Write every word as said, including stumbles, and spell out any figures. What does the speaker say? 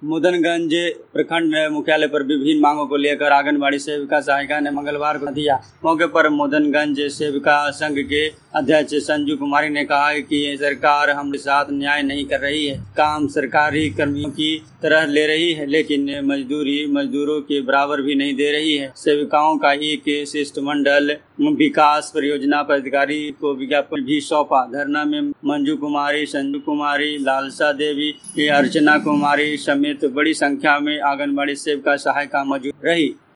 मुदनगंज प्रखंड मुख्यालय पर विभिन्न मांगों को लेकर आंगनबाड़ी सेविका सहायिका ने मंगलवार को दिया। मौके पर मुदनगंज सेविका संघ के अध्यक्ष संजू कुमारी ने कहा कि सरकार हमारे साथ न्याय नहीं कर रही है, काम सरकारी कर्मियों की तरह ले रही है, लेकिन मजदूरी मजदूरों के बराबर भी नहीं दे रही है। सेविकाओं का एक शिष्टमंडल विकास परियोजना पदाधिकारी को विज्ञापन भी सौंपा। धरना में मंजू कुमारी, संजू कुमारी, लालसा देवी, अर्चना कुमारी समेत बड़ी संख्या में आंगनबाड़ी सेविका सहायिका मौजूद रही।